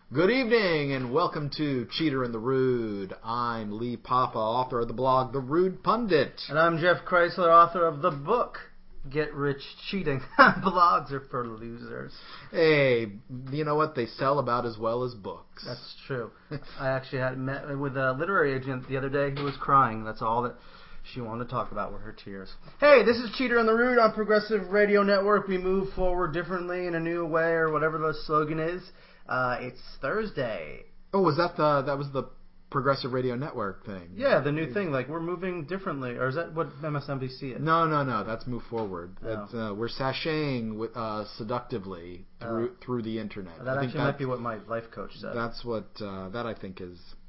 Good evening and welcome to Cheater and the Rude. I'm Lee Papa, author of the blog The Rude Pundit. And I'm Jeff Chrysler, author of the book Get Rich Cheating. Blogs are for losers. Hey, you know what? They sell about as well as books. That's true. I actually had met with a literary agent the other day who was crying. That's all that she wanted to talk about were her tears. Hey, this is Cheater and the Rude on Progressive Radio Network. We move forward differently in a new way, or whatever the slogan is. It's Thursday. Oh, was that the Progressive Radio Network thing? Yeah, the new thing. Like, we're moving differently. Or is that what MSNBC is? No. That's Move Forward. Oh. We're sashaying seductively through the internet. That actually might be what my life coach said. That's what I think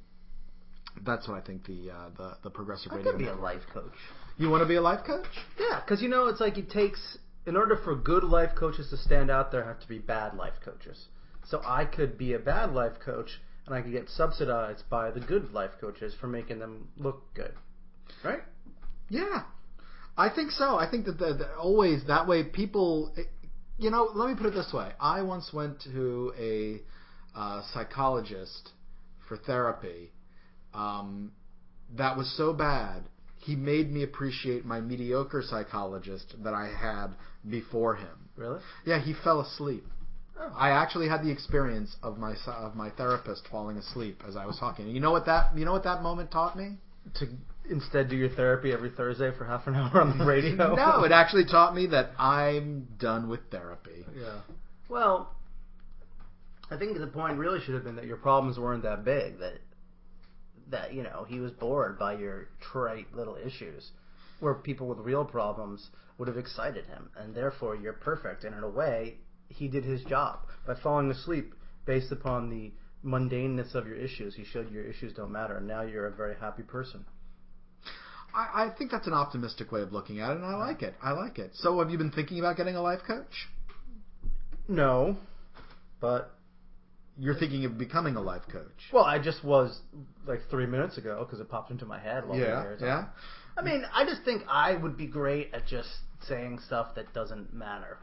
the Progressive Radio. I could be a life coach. You want to be a life coach? Yeah, because it's like it takes, in order for good life coaches to stand out, there have to be bad life coaches. So I could be a bad life coach, and I could get subsidized by the good life coaches for making them look good. Right? Yeah. I think so. I think that always that way people, let me put it this way. I once went to a psychologist for therapy that was so bad, he made me appreciate my mediocre psychologist that I had before him. Really? Yeah, he fell asleep. I actually had the experience of my therapist falling asleep as I was talking. You know what that moment taught me? To instead do your therapy every Thursday for half an hour on the radio? No, it actually taught me that I'm done with therapy. Yeah. Well, I think the point really should have been that your problems weren't that big, that he was bored by your trite little issues, where people with real problems would have excited him, and therefore you're perfect, and in a way he did his job. By falling asleep based upon the mundaneness of your issues, he showed your issues don't matter, and now you're a very happy person. I think that's an optimistic way of looking at it, and I like it. So have you been thinking about getting a life coach? No, but... You're thinking of becoming a life coach? Well, I just was like 3 minutes ago, because it popped into my head while we were here. Yeah. I mean, I just think I would be great at just saying stuff that doesn't matter.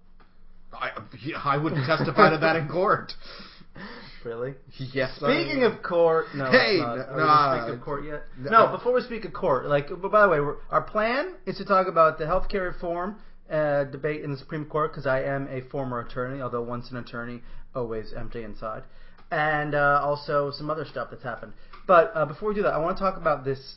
I wouldn't testify to that in court. Really? Yes. Speaking of court, no. Hey, are we going to speak of court yet? No. Before we speak of court, but by the way, our plan is to talk about the healthcare reform debate in the Supreme Court, because I am a former attorney, although once an attorney, always empty inside, and also some other stuff that's happened. But before we do that, I want to talk about this.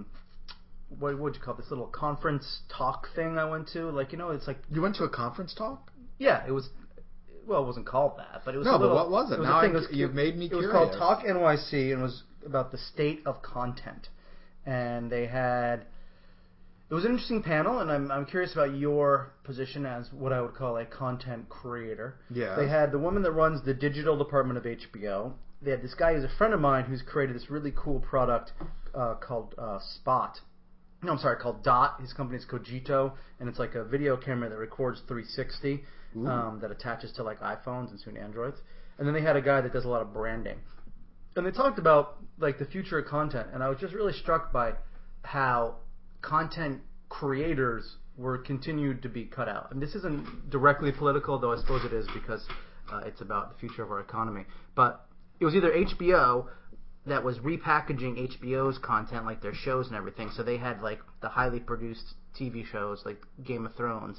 What would you call it? This little conference talk thing I went to? It's like you went to a conference talk. Yeah, it was. Well, it wasn't called that, but it was. No, but what was it? Now you've made me curious. It was called Talk NYC, and it was about the state of content. And they had. It was an interesting panel, and I'm curious about your position as what I would call a content creator. Yeah. They had the woman that runs the digital department of HBO. They had this guy who's a friend of mine who's created this really cool product called Spot. No, I'm sorry, called Dot. His company's Cogito, and it's like a video camera that records 360 that attaches to like iPhones and soon Androids. And then they had a guy that does a lot of branding. And they talked about like the future of content, and I was just really struck by how content creators were continued to be cut out. And this isn't directly political, though I suppose it is because it's about the future of our economy. But it was either HBO that was repackaging HBO's content, like their shows and everything. So they had like the highly produced TV shows like Game of Thrones.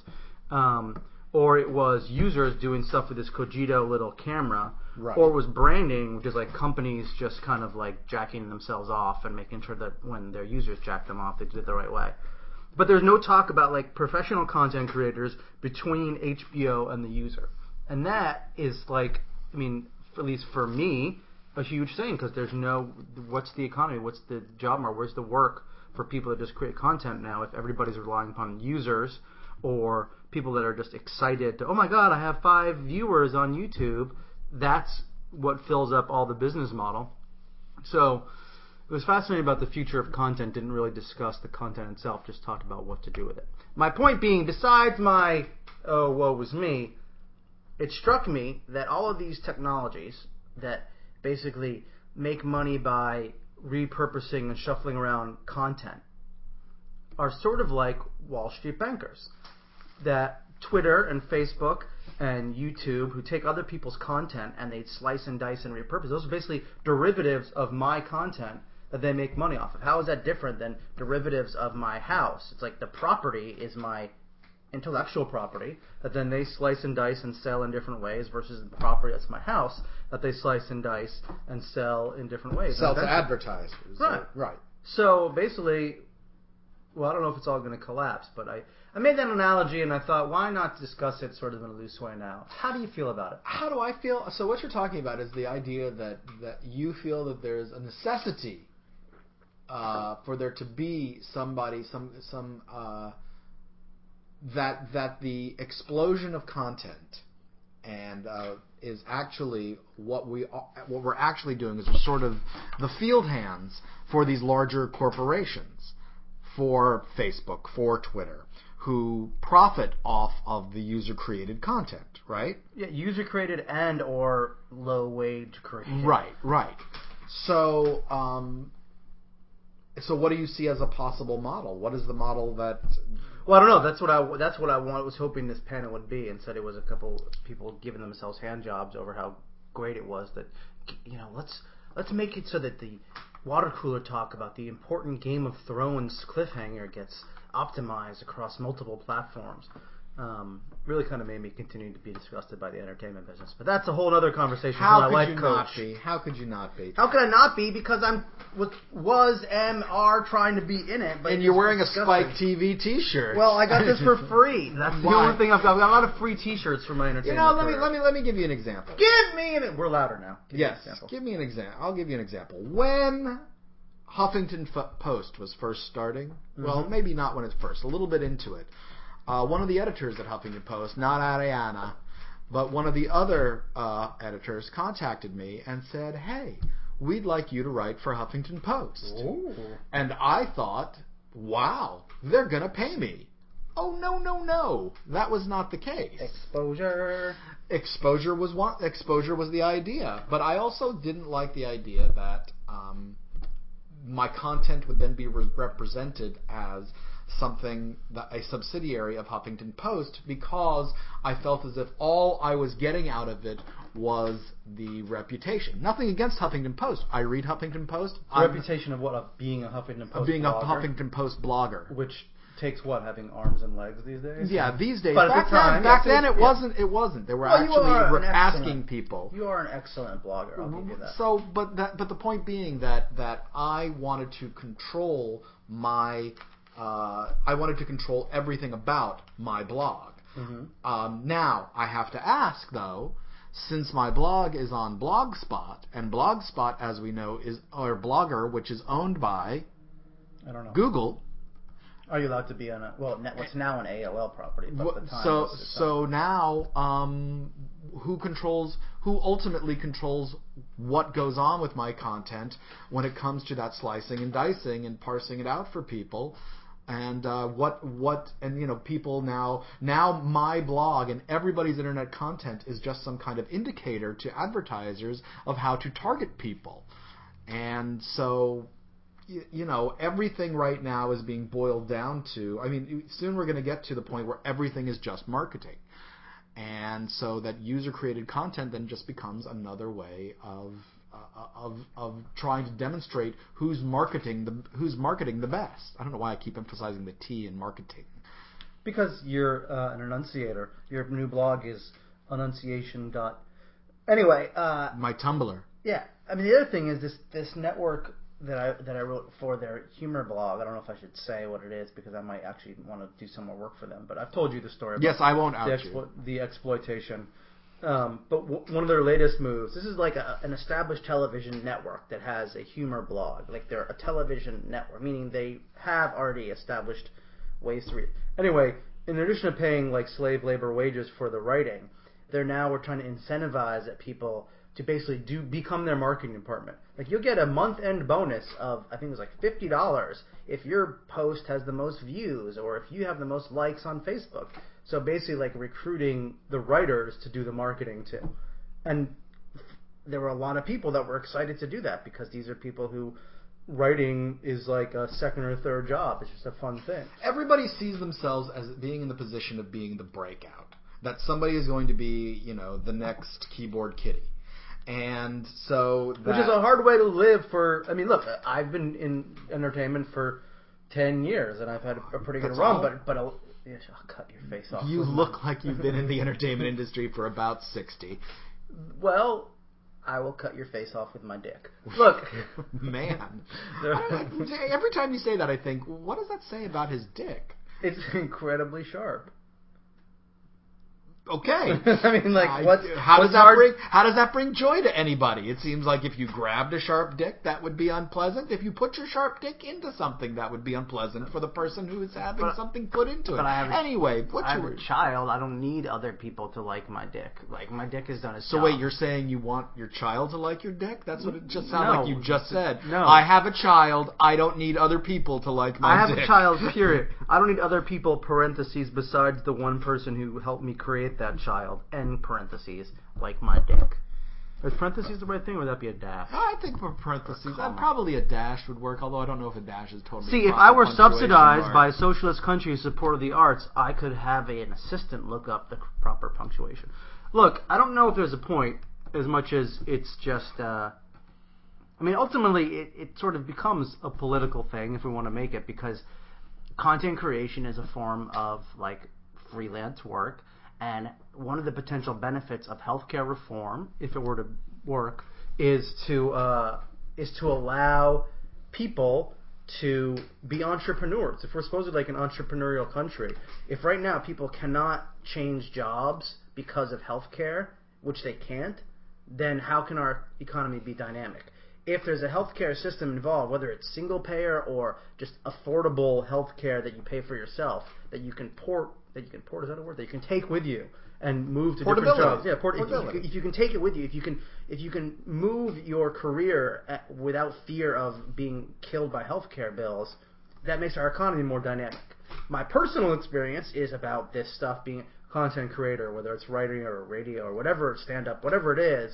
Or it was users doing stuff with this Cogito little camera. Right. Or it was branding, which is like companies just kind of like jacking themselves off and making sure that when their users jack them off, they did it the right way. But there's no talk about like professional content creators between HBO and the user. And that is like, I mean, at least for me, a huge thing, because there's no, what's the economy, what's the job market, where's the work for people that just create content now if everybody's relying upon users or people that are just excited to, oh my god, I have 5 viewers on YouTube. That's what fills up all the business model. So it was fascinating about the future of content, didn't really discuss the content itself, just talked about what to do with it. My point being, besides my, oh, woe was me, it struck me that all of these technologies that basically make money by repurposing and shuffling around content are sort of like Wall Street bankers that Twitter and Facebook and YouTube who take other people's content and they slice and dice and repurpose. Those are basically derivatives of my content that they make money off of. How is that different than derivatives of my house? It's like the property is my intellectual property that then they slice and dice and sell in different ways versus the property that's my house that they slice and dice and sell in different ways. Sell to advertisers. Right. Right. So basically, well, I don't know if it's all going to collapse, but I made that analogy and I thought, why not discuss it sort of in a loose way now? How do you feel about it? How do I feel? So what you're talking about is the idea that you feel that there's a necessity for there to be somebody, that the explosion of content and is actually what we're actually doing is we're sort of the field hands for these larger corporations, for Facebook, for Twitter, who profit off of the user-created content, right? Yeah, user-created and or low-wage created. Right. So, so what do you see as a possible model? What is the model that? Well, I don't know. That's what I was hoping this panel would be. Instead, it was a couple people giving themselves hand jobs over how great it was that, let's make it so that the water cooler talk about the important Game of Thrones cliffhanger gets optimized across multiple platforms. Really kind of made me continue to be disgusted by the entertainment business. But that's a whole other conversation. How could you not be? How could you not be? How could I not be? Because am trying to be in it. But and you're wearing a Spike TV T-shirt. Well, I got this for free. That's the only thing I've got. I've got a lot of free T-shirts for my entertainment. Let me give you an example. We're louder now. Give me an example. I'll give you an example. When Huffington Post was first starting, well, maybe not when it's first, a little bit into it. One of the editors at Huffington Post, not Ariana, but one of the other editors contacted me and said, "Hey, we'd like you to write for Huffington Post." Ooh. And I thought, wow, they're going to pay me. Oh, no. That was not the case. Exposure was the idea. But I also didn't like the idea that my content would then be represented as something a subsidiary of Huffington Post, because I felt as if all I was getting out of it was the reputation. Nothing against Huffington Post. I read Huffington Post. Reputation of what? Of being a Huffington Post being blogger? a Huffington Post blogger. Which takes what? Having arms and legs these days? Yeah, these days. But back then it wasn't. It wasn't. They were asking people. You are an excellent blogger. I'll give you that. So, but the point being that I wanted to control I wanted to control everything about my blog. Now, I have to ask, though, since my blog is on Blogspot, and Blogspot, as we know, is our Blogger, which is owned by Google. Are you allowed to be on what's now an AOL property? But at the time so now, who ultimately controls what goes on with my content when it comes to that slicing and dicing and parsing it out for people? And people now my blog and everybody's internet content is just some kind of indicator to advertisers of how to target people. And so, everything right now is being boiled down to, soon we're going to get to the point where everything is just marketing. And so that user-created content then just becomes another way of trying to demonstrate who's marketing the best. I don't know why I keep emphasizing the T in marketing. Because you're an enunciator. Your new blog is enunciation. Anyway, my Tumblr. Yeah, the other thing is this network that I wrote for their humor blog. I don't know if I should say what it is because I might actually want to do some more work for them. But I've told you the story. About yes, I won't out the exploitation. But one of their latest moves, this is like an established television network that has a humor blog. Like they're a television network, meaning they have already established ways to read. Anyway, in addition to paying like slave labor wages for the writing, we're trying to incentivize people to basically become their marketing department. Like you'll get a month-end bonus of, I think it was like $50 if your post has the most views or if you have the most likes on Facebook. So basically like recruiting the writers to do the marketing too. And there were a lot of people that were excited to do that because these are people who writing is like a second or third job. It's just a fun thing. Everybody sees themselves as being in the position of being the breakout. That somebody is going to be, the next keyboard kitty. And so Which is a hard way to live for... I mean, look, I've been in entertainment for 10 years, and I've had a pretty good run, but I'll cut your face off. You look like you've been in the entertainment industry for about 60. Well, I will cut your face off with my dick. Look. Man. Every time you say that, I think, what does that say about his dick? It's incredibly sharp. Okay. I mean, like, how does that bring joy to anybody? It seems like if you grabbed a sharp dick, that would be unpleasant. If you put your sharp dick into something, that would be unpleasant for the person who is having something put into it. I have your a child. I don't need other people to like my dick. Like, my dick has done its job. So wait, you're saying you want your child to like your dick? That's what it just sounded like you just said. No. I have a child. I don't need other people to like my dick. I have a child, period. I don't need other people, parentheses, besides the one person who helped me create that child, end parentheses, like my dick. Is parentheses the right thing, or would that be a dash? I think for parentheses, probably a dash would work, although I don't know if a dash is totally... See, if I were subsidized by a socialist country who supported the arts, I could have an assistant look up the proper punctuation. Look, I don't know if there's a point, as much as it's just... I mean, ultimately, it sort of becomes a political thing, if we want to make it, because content creation is a form of, like, freelance work. And one of the potential benefits of healthcare reform, if it were to work, is to allow people to be entrepreneurs. If we're supposedly like an entrepreneurial country, if right now people cannot change jobs because of healthcare, which they can't, then how can our economy be dynamic? If there's a healthcare system involved, whether it's single payer or just affordable healthcare that you pay for yourself, that you can port, is that a word? That you can take with you and move to different jobs. Yeah, if you can take it with you, if you can move your career without fear of being killed by healthcare bills, that makes our economy more dynamic. My personal experience is about this stuff being a content creator, whether it's writing or radio or whatever, stand-up, whatever it is.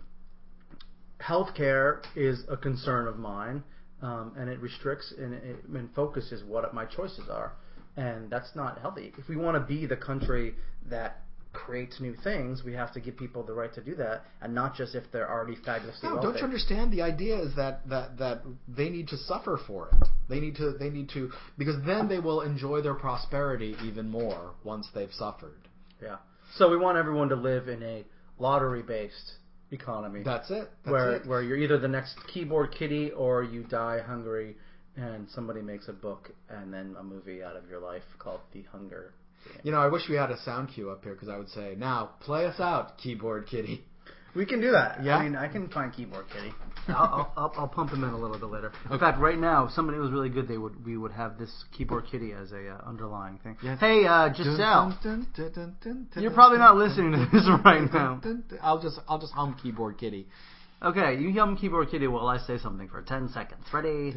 Healthcare is a concern of mine, and it restricts and focuses what my choices are. And that's not healthy. If we want to be the country that creates new things, we have to give people the right to do that, and not just if they're already fabulously wealthy. Don't you understand? The idea is that they need to suffer for it. They need to because then they will enjoy their prosperity even more once they've suffered. Yeah. So we want everyone to live in a lottery-based economy. That's it. Where you're either the next keyboard kitty or you die hungry. And somebody makes a book and then a movie out of your life called The Hunger Games. I wish we had a sound cue up here because I would say, now, play us out, Keyboard Kitty. We can do that. Yeah? I mean, I can find Keyboard Kitty. I'll pump him in a little bit later. In fact, right now, if somebody was really good, we would have this Keyboard Kitty as a underlying thing. Yes. Hey, Giselle, you're probably not listening to this right now. I'll just hum Keyboard Kitty. Okay, you hum Keyboard Kitty while I say something for 10 seconds. Ready?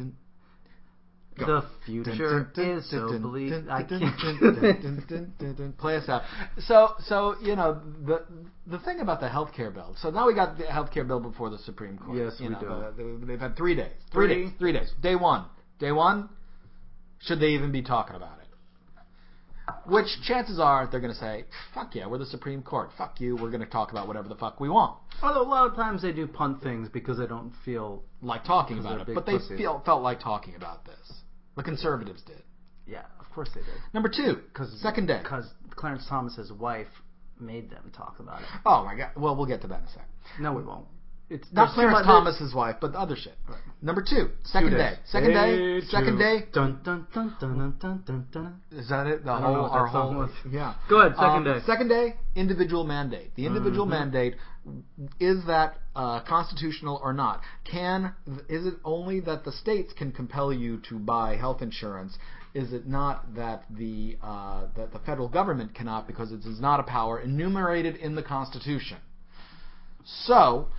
The future is so bleak. I can't. Play us out. So the thing about the healthcare bill. So now we got the healthcare bill before the Supreme Court. Yes, we do. They've had 3 days. 3 days. Day one. Should they even be talking about it? Which chances are they're going to say, "Fuck yeah, we're the Supreme Court. Fuck you. We're going to talk about whatever the fuck we want." Although a lot of times they do punt things because they don't feel like talking about it, but they felt like talking about this. The conservatives did. Yeah, of course they did. Number 2, second day. Because Clarence Thomas's wife made them talk about it. Oh my God. Well, we'll get to that in a second. No, we won't. It's not Clarence Thomas's wife, but the other shit. Right. Number 2, second day. Second day. Dun dun dun dun dun dun dun. Is that it? Our whole. Yeah. Go ahead. Second day. Second day. Individual mandate. The individual mandate, is that constitutional or not? Is it only that the states can compel you to buy health insurance? Is it not that the federal government cannot, because it is not a power enumerated in the Constitution? So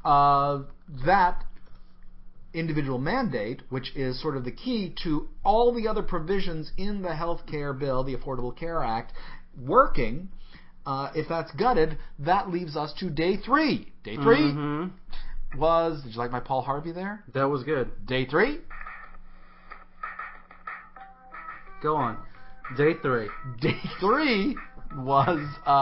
that individual mandate, which is sort of the key to all the other provisions in the health care bill, the Affordable Care Act, working, if that's gutted, that leaves us to day 3. Day 3, was... Did you like my Paul Harvey there? That was good. Day 3? Go on. Day 3. Day 3 was...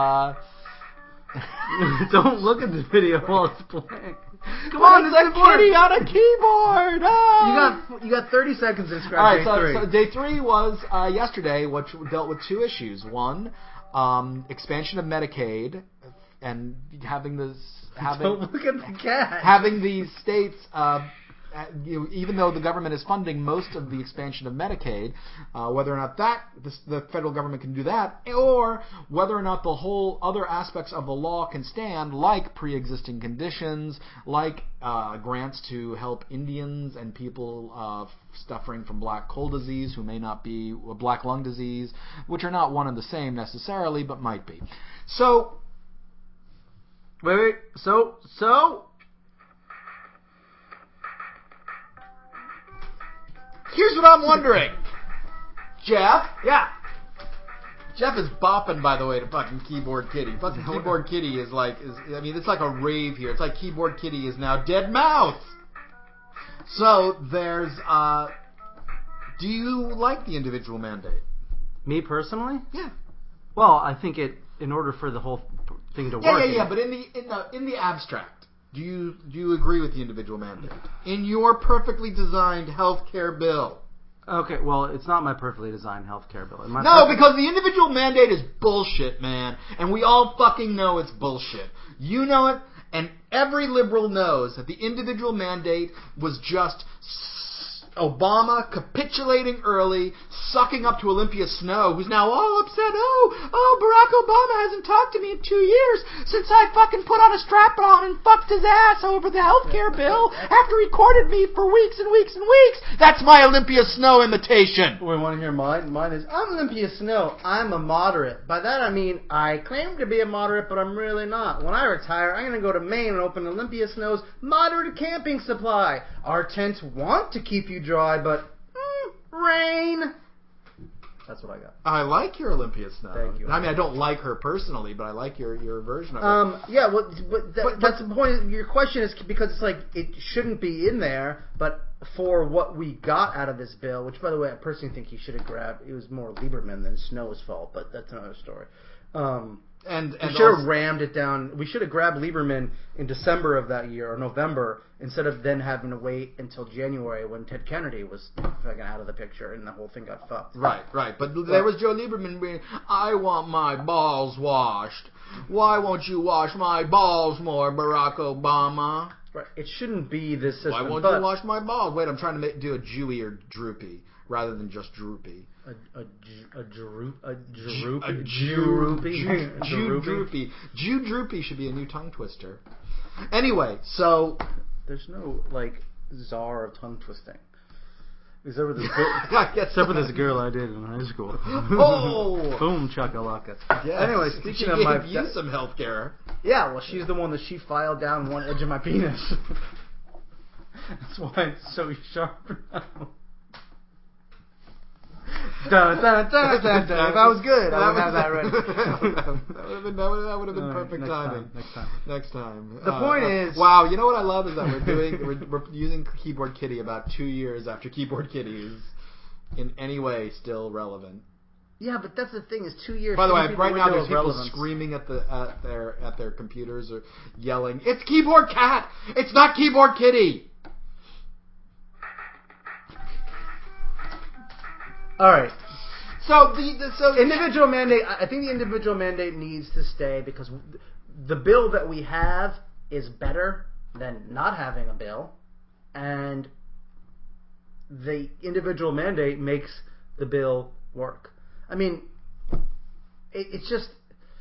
Don't look at the video while it's playing. Come Well, on, it's this a is important. kitty on a keyboard! Ah! You got 30 seconds to describe Alright, day 3. so day 3 was yesterday, which dealt with 2 issues. One, expansion of Medicaid, and having this... Don't look at the cat. Having these states... even though the government is funding most of the expansion of Medicaid, whether or not the federal government can do that, or whether or not the whole other aspects of the law can stand, like pre-existing conditions, like grants to help Indians and people suffering from black coal disease who may not be black lung disease, which are not one and the same necessarily, but might be. So, Wait. So. here's what I'm wondering. Jeff? Yeah. Jeff is bopping, by the way, to fucking Keyboard Kitty. Fucking Keyboard Kitty is it's like a rave here. It's like Keyboard Kitty is now dead mouse. So, there's, do you like the individual mandate? Me personally? Yeah. Well, I think in order for the whole thing to work. Yeah, but in the abstract, do you agree with the individual mandate? In your perfectly designed healthcare bill. Okay, well, it's not my perfectly designed healthcare bill. Because the individual mandate is bullshit, man. And we all fucking know it's bullshit. You know it, and every liberal knows that the individual mandate was just Obama capitulating early, sucking up to Olympia Snowe, who's now all upset. Oh, Barack Obama hasn't talked to me in 2 years since I fucking put on a strap-on and fucked his ass over the healthcare bill after he courted me for weeks and weeks and weeks. That's my Olympia Snowe imitation. We want to hear mine? Mine is, I'm Olympia Snowe. I'm a moderate. By that I mean, I claim to be a moderate, but I'm really not. When I retire, I'm going to go to Maine and open Olympia Snow's moderate camping supply. Our tents want to keep you dry, but rain. That's what I got. I like your Olympia Snowe. Thank you. I mean, I don't like her personally, but I like your version of her. Yeah, well, that's the point. Your question is because it's like it shouldn't be in there, but for what we got out of this bill, which by the way, I personally think he should have grabbed. It was more Lieberman than Snow's fault, but that's another story. And we should have rammed it down. We should have grabbed Lieberman in December of that year or November instead of then having to wait until January when Ted Kennedy was fucking out of the picture and the whole thing got fucked. Right. But there was Joe Lieberman being, I want my balls washed. Why won't you wash my balls more, Barack Obama? Right. It shouldn't be this system. Why won't you wash my balls? Wait, I'm trying to do a Jewy or droopy rather than just droopy. Jew droopy should be a new tongue twister. Anyway, so there's no czar of tongue twisting. Except for this girl I did in high school. Oh, boom chakalaka. Yes. Anyway, speaking of you some healthcare. Yeah, well, she's the one that she filed down one edge of my penis. That's why it's so sharp now. Dun, dun, dun, dun, dun. If I was good, I would have that ready. that would have been perfect timing. Next time. The point is, wow. You know what I love is that we're using Keyboard Kitty about 2 years after Keyboard Kitty is in any way still relevant. Yeah, but that's the thing is 2 years. By the way, right now there's people screaming at their computers or yelling, "It's Keyboard Cat! It's not Keyboard Kitty!" All right. So individual mandate. I think the individual mandate needs to stay because the bill that we have is better than not having a bill, and the individual mandate makes the bill work. I mean, it's just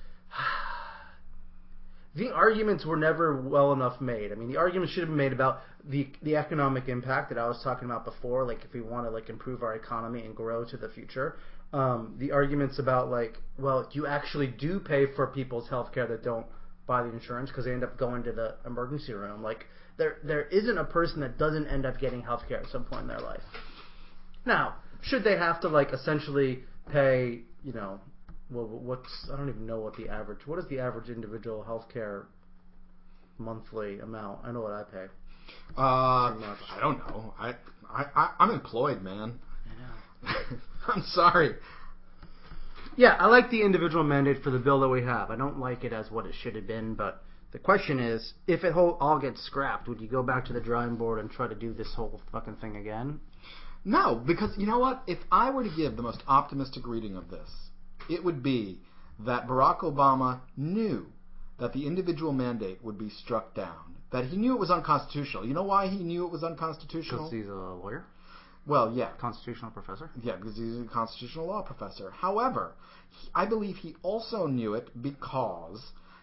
the arguments were never well enough made. I mean, the arguments should have been made about the economic impact that I was talking about before, like if we want to improve our economy and grow to the future. The arguments about you actually do pay for people's health care that don't buy the insurance because they end up going to the emergency room. There isn't a person that doesn't end up getting health care at some point in their life. Now, should they have to essentially pay, I don't even know what is the average individual health care monthly amount? I know what I pay. I don't know. I'm employed, man. Yeah. I'm sorry. Yeah, I like the individual mandate for the bill that we have. I don't like it as what it should have been, but the question is, if it all gets scrapped, would you go back to the drawing board and try to do this whole fucking thing again? No, because you know what? If I were to give the most optimistic reading of this, it would be that Barack Obama knew that the individual mandate would be struck down. That he knew it was unconstitutional. You know why he knew it was unconstitutional? Because he's a lawyer? Well, yeah. Constitutional professor? Yeah, because he's a constitutional law professor. However, I believe he also knew it because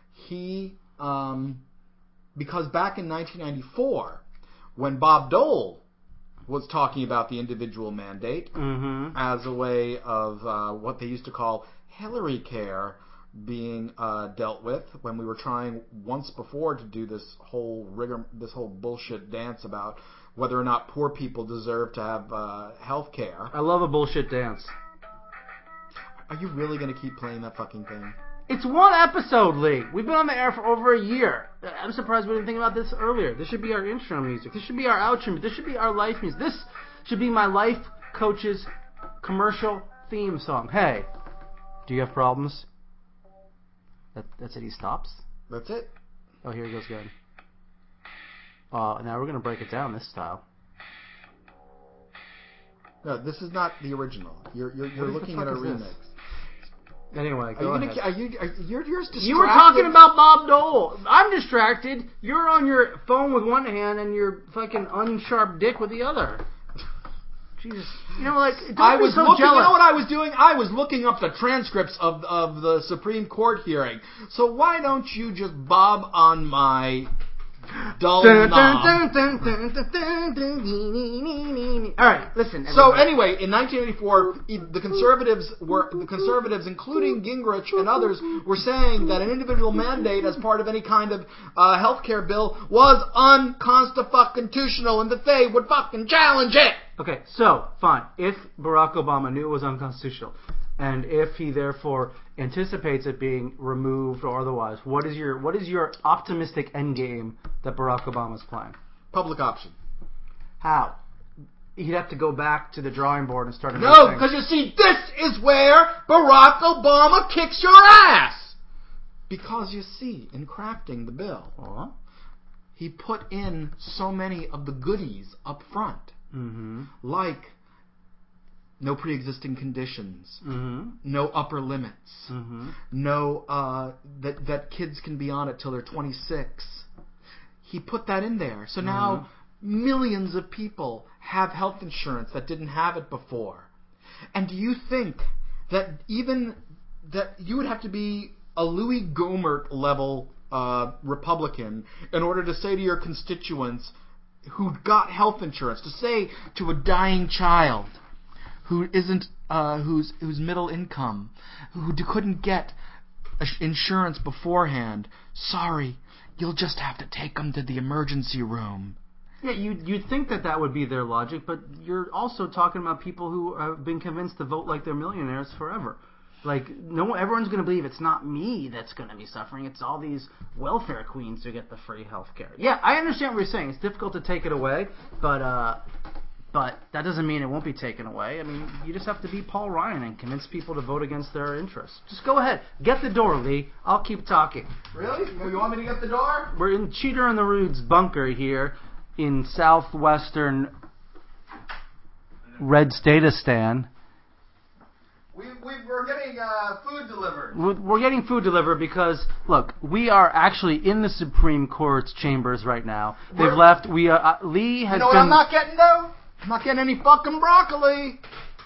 because back in 1994, when Bob Dole was talking about the individual mandate as a way of what they used to call Hillary care being dealt with, when we were trying once before to do this whole bullshit dance about whether or not poor people deserve to have health care. I love a bullshit dance. Are you really going to keep playing that fucking thing? It's one episode, Lee. We've been on the air for over a year. I'm surprised we didn't think about this earlier. This should be our intro music. This should be our outro music. This should be our life music. This should be my life coach's commercial theme song. Hey, do you have problems? That's it. He stops. That's it. Oh, here he goes again. Now we're going to break it down this style. No, this is not the original. You're looking at a remix. This? Anyway, go ahead. You're distracted. You were talking about Bob Dole. I'm distracted. You're on your phone with one hand and your fucking unsharp dick with the other. Jesus. You know, like, don't be so jealous. You know what I was doing? I was looking up the transcripts of the Supreme Court hearing. So why don't you just bob on my dull knob? Alright, listen. So anyway, in 1984, the conservatives, including Gingrich and others, were saying that an individual mandate as part of any kind of healthcare bill was unconstitutional and that they would fucking challenge it. Okay, so, fine. If Barack Obama knew it was unconstitutional, and if he therefore anticipates it being removed or otherwise, what is your optimistic endgame that Barack Obama's playing? Public option. How? He'd have to go back to the drawing board and start a new No, thing. because you see, this is where Barack Obama kicks your ass. Because you see, in crafting the bill, he put in so many of the goodies up front. Like no pre-existing conditions, no upper limits, no that kids can be on it till they're 26. He put that in there. So now millions of people have health insurance that didn't have it before. And do you think that you would have to be a Louis Gohmert level Republican in order to say to your constituents who got health insurance, to say to a dying child who isn't who's middle income, who couldn't get insurance beforehand, sorry, you'll just have to take them to the emergency room. Yeah, you'd think that would be their logic, but you're also talking about people who have been convinced to vote like they're millionaires forever. Like, everyone's going to believe it's not me that's going to be suffering. It's all these welfare queens who get the free health care. Yeah, I understand what you're saying. It's difficult to take it away, but that doesn't mean it won't be taken away. I mean, you just have to be Paul Ryan and convince people to vote against their interests. Just go ahead. Get the door, Lee. I'll keep talking. Really? You want me to get the door? We're in Cheater on the Rood's bunker here in southwestern Red Statistan. We're getting food delivered. We're getting food delivered because, look, we are actually in the Supreme Court's chambers right now. They've left. Lee has been... You know what I'm not getting, though? I'm not getting any fucking broccoli.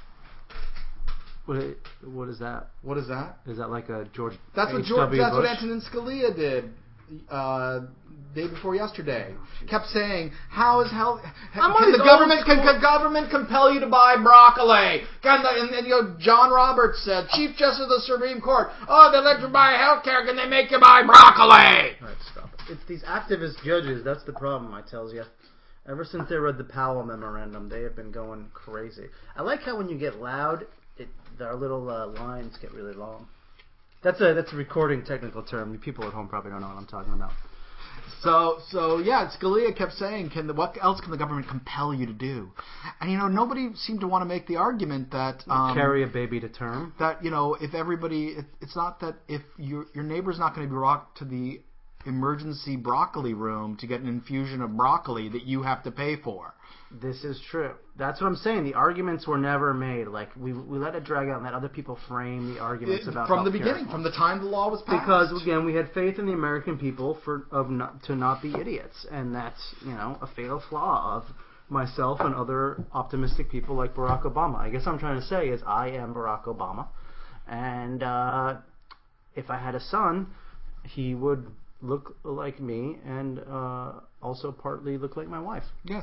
What is that? What is that? Is that like a George That's what Antonin Scalia did day before yesterday. Kept saying, "How is health? Can the government compel you to buy broccoli?" And John Roberts said, Chief Justice of the Supreme Court, "Oh, they let you buy health care. Can they make you buy broccoli?" All right, stop it. It's these activist judges. That's the problem, I tells you. Ever since they read the Powell Memorandum, they have been going crazy. I like how when you get loud, our little lines get really long. That's a recording technical term. People at home probably don't know what I'm talking about. So yeah, Scalia kept saying, what else can the government compel you to do? And nobody seemed to want to make the argument that carry a baby to term. That if everybody, it's not that if your neighbor's not going to be brought to the emergency broccoli room to get an infusion of broccoli that you have to pay for. This is true. That's what I'm saying. The arguments were never made. Like we let it drag out and let other people frame the arguments about from the healthcare. beginning, from the time the law was passed. Because again, we had faith in the American people to not be idiots, and that's a fatal flaw of myself and other optimistic people like Barack Obama. I guess what I'm trying to say is I am Barack Obama, and if I had a son, he would look like me and also partly look like my wife. Yes.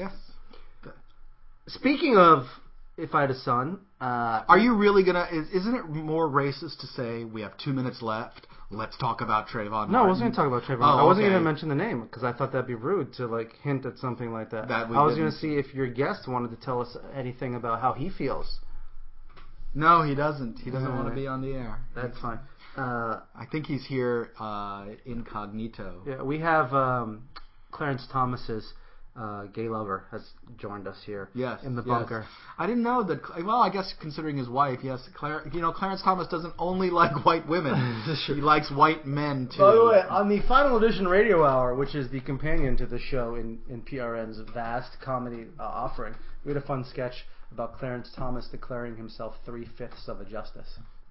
Speaking of, if I had a son, are you really gonna? Isn't it more racist to say we have 2 minutes left? Let's talk about Trayvon Martin. No, I wasn't going to talk about Trayvon. Oh, I wasn't okay. going to mention the name because I thought that'd be rude to hint at something like that. I was going to see if your guest wanted to tell us anything about how he feels. No, he doesn't. He doesn't want to be on the air. That's fine. I think he's here incognito. Yeah, we have Clarence Thomas's gay lover has joined us here. Yes, in the bunker. I didn't know that. Well, I guess considering his wife, yes, Clarence Thomas doesn't only like white women. He likes white men too. By the way, on the Final Edition Radio Hour, which is the companion to the show in PRN's vast comedy offering, we had a fun sketch about Clarence Thomas declaring himself 3/5 of a justice.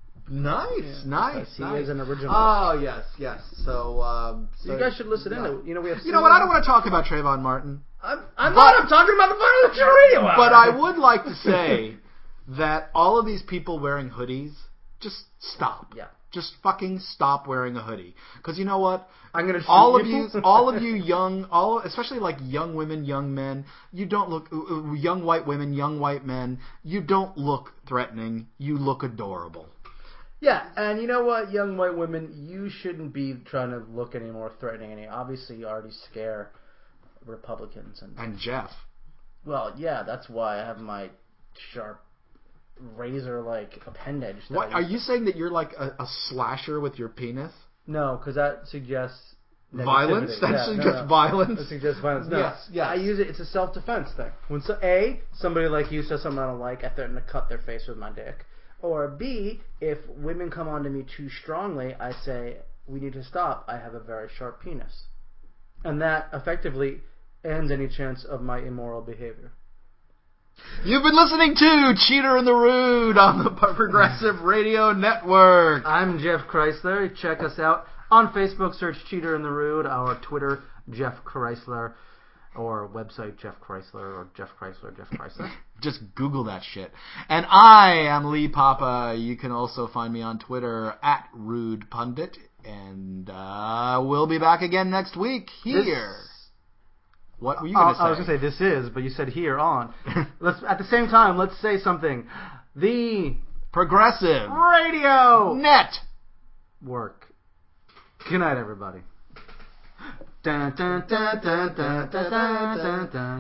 Nice. He is an original. Oh, yes. So you guys should listen in. We have. You know what? I don't want to talk about Trayvon Martin. I'm talking about the Final Edition Radio Hour. But I would like to say that all of these people wearing hoodies, just stop. Yeah. Just fucking stop wearing a hoodie. Because you know what? I'm gonna shoot all of you young, especially like young women, young men, you don't look, young white women, young white men, you don't look threatening. You look adorable. Yeah, and you know what, young white women, you shouldn't be trying to look any more threatening. Obviously, you already scare Republicans and Jeff. Well, yeah, that's why I have my sharp razor-like appendage. What are you saying, that you're like a slasher with your penis? No, because that suggests violence. That suggests violence. That suggests violence. No, yes. I use it. It's a self-defense thing. When somebody like you says something I don't like, I threaten to cut their face with my dick. Or B, if women come onto me too strongly, I say, we need to stop. I have a very sharp penis. And that effectively ends any chance of my immoral behavior. You've been listening to Cheater and the Rude on the Progressive Radio Network. I'm Jeff Chrysler. Check us out on Facebook. Search Cheater and the Rude. Our Twitter, Jeff Chrysler. Or website, Jeff Chrysler, or Jeff Chrysler, Jeff Chrysler. Just Google that shit. And I am Lee Papa. You can also find me on Twitter at Rude Pundit. And we'll be back again next week here. What were you going to say? I was going to say this is, but you said here on. At the same time, let's say something. The Progressive Radio Network. Good night, everybody. Dun, dun, dun, dun, dun, dun, dun, dun, dun.